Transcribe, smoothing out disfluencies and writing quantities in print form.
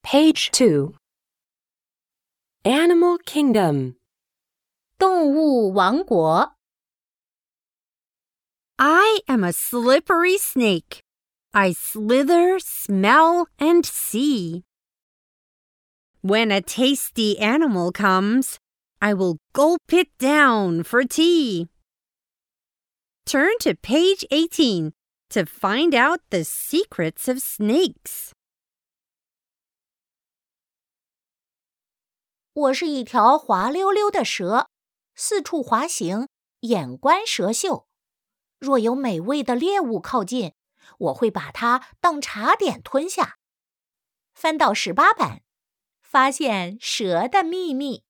Page 2. Animal Kingdom. 动物王国。 I am a slippery snake. I slither, smell, and see. When a tasty animal comes, I will gulp it down for tea. Turn to page 18 to find out the secrets of snakes. 我是一条滑溜溜的蛇，四处滑行，眼观蛇嗅。若有美味的猎物靠近，我会把它当茶点吞下。翻到18版，发现蛇的秘密。